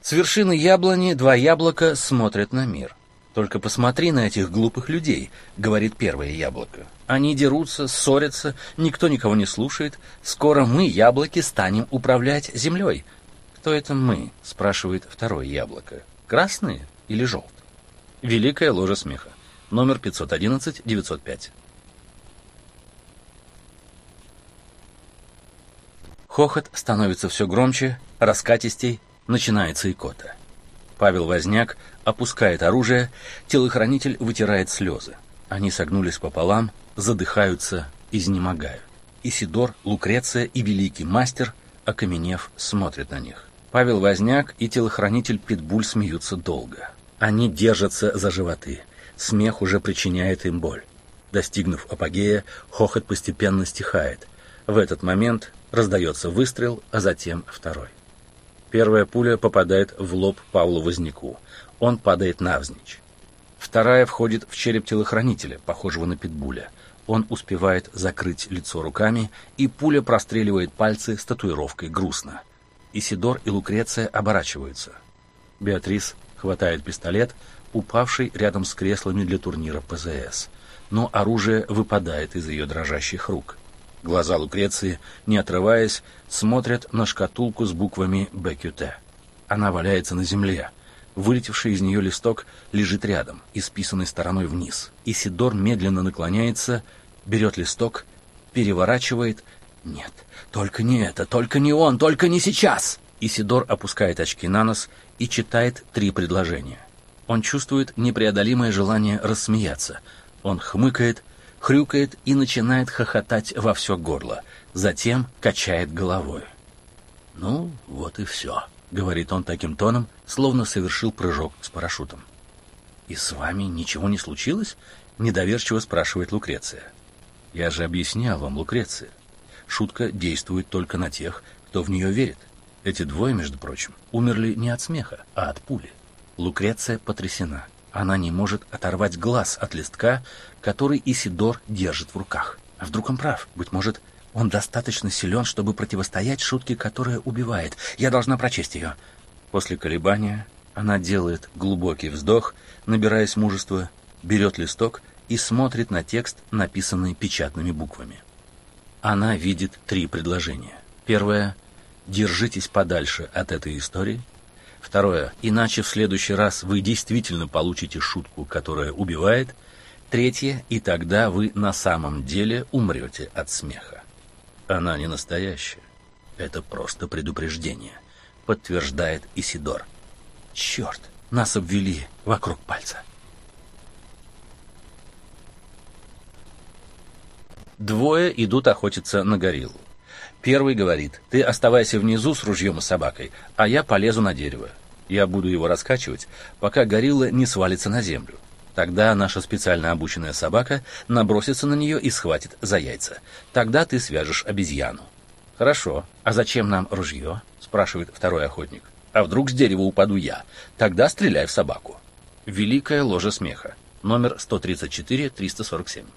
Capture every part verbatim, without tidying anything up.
С вершины яблони два яблока смотрят на мир. «Только посмотри на этих глупых людей», — говорит первое яблоко. «Они дерутся, ссорятся, никто никого не слушает. Скоро мы, яблоки, станем управлять землей». «Кто это мы?» — спрашивает второе яблоко. «Красные или желтые?» Великая ложа смеха. Номер пятьсот одиннадцать девятьсот пять. Хохот становится все громче, раскатистей, начинается икота. Павел Возняк опускает оружие, телохранитель вытирает слезы. Они согнулись пополам, задыхаются, изнемогают. Исидор, Лукреция и великий мастер, окаменев, смотрят на них. Павел Возняк и телохранитель Питбуль смеются долго. Они держатся за животы. Смех уже причиняет им боль. Достигнув апогея, хохот постепенно стихает. В этот момент раздается выстрел, а затем второй. Первая пуля попадает в лоб Павлу Возняку. Он падает навзничь. Вторая входит в череп телохранителя, похожего на Питбуля. Он успевает закрыть лицо руками, и пуля простреливает пальцы с татуировкой «Грустно». Исидор и Лукреция оборачиваются. Беатрис хватает пистолет, упавший рядом с креслами для турнира П З С. Но оружие выпадает из ее дрожащих рук. Глаза Лукреции, не отрываясь, смотрят на шкатулку с буквами Б Q Т. Она валяется на земле. Вылетевший из нее листок лежит рядом, исписанный стороной вниз. Исидор медленно наклоняется, берет листок, переворачивает. Нет, только не это, только не он, только не сейчас! Исидор опускает очки на нос и читает три предложения. Он чувствует непреодолимое желание рассмеяться. Он хмыкает, хрюкает и начинает хохотать во все горло. Затем качает головой. «Ну, вот и все», — говорит он таким тоном, словно совершил прыжок с парашютом. «И с вами ничего не случилось?» — недоверчиво спрашивает Лукреция. «Я же объяснял вам, Лукреция. Шутка действует только на тех, кто в нее верит. Эти двое, между прочим, умерли не от смеха, а от пули». Лукреция потрясена. Она не может оторвать глаз от листка, который Исидор держит в руках. А вдруг он прав? Быть может, он достаточно силен, чтобы противостоять шутке, которая убивает. Я должна прочесть ее. После колебания она делает глубокий вздох, набираясь мужества, берет листок и смотрит на текст, написанный печатными буквами. Она видит три предложения. Первое — «Держитесь подальше от этой истории». Второе — «Иначе в следующий раз вы действительно получите шутку, которая убивает». Третье — «И тогда вы на самом деле умрете от смеха». Она не настоящая. Это просто предупреждение, подтверждает Исидор. Черт, нас обвели вокруг пальца. Двое идут охотиться на гориллу. Первый говорит: «Ты оставайся внизу с ружьем и собакой, а я полезу на дерево. Я буду его раскачивать, пока горилла не свалится на землю. Тогда наша специально обученная собака набросится на нее и схватит за яйца. Тогда ты свяжешь обезьяну». «Хорошо. А зачем нам ружье?» — спрашивает второй охотник. «А вдруг с дерева упаду я? Тогда стреляй в собаку». Великая ложа смеха. Номер сто тридцать четыре триста сорок семь.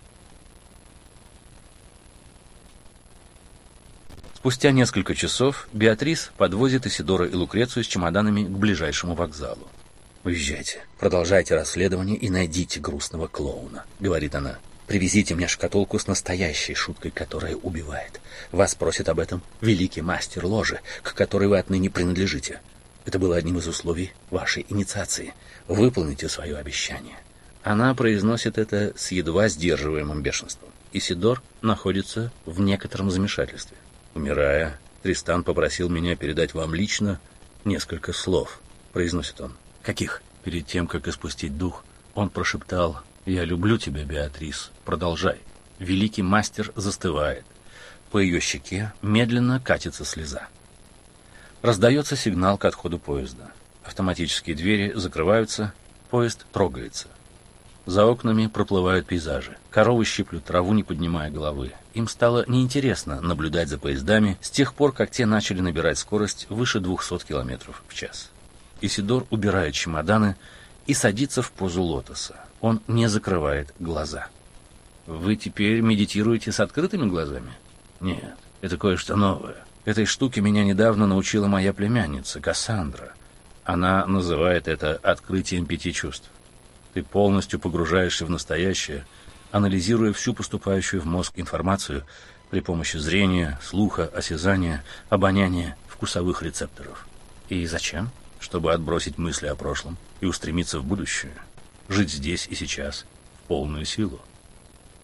Спустя несколько часов Беатрис подвозит Исидора и Лукрецию с чемоданами к ближайшему вокзалу. «Уезжайте, продолжайте расследование и найдите грустного клоуна», — говорит она. «Привезите мне шкатулку с настоящей шуткой, которая убивает. Вас просит об этом великий мастер ложи, к которой вы отныне принадлежите. Это было одним из условий вашей инициации. Выполните свое обещание». Она произносит это с едва сдерживаемым бешенством. Исидор находится в некотором замешательстве. «Умирая, Тристан попросил меня передать вам лично несколько слов», — произносит он. «Каких?» Перед тем, как испустить дух, он прошептал: «Я люблю тебя, Беатрис, продолжай». Великий мастер застывает. По ее щеке медленно катится слеза. Раздается сигнал к отходу поезда. Автоматические двери закрываются, поезд трогается. За окнами проплывают пейзажи. Коровы щиплют траву, не поднимая головы. Им стало неинтересно наблюдать за поездами с тех пор, как те начали набирать скорость выше двухсот километров в час. Исидор убирает чемоданы и садится в позу лотоса. Он не закрывает глаза. «Вы теперь медитируете с открытыми глазами?» «Нет, это кое-что новое. Этой штуке меня недавно научила моя племянница, Кассандра. Она называет это открытием пяти чувств. Ты полностью погружаешься в настоящее, анализируя всю поступающую в мозг информацию при помощи зрения, слуха, осязания, обоняния, вкусовых рецепторов. И зачем? Чтобы отбросить мысли о прошлом и устремиться в будущее, жить здесь и сейчас в полную силу.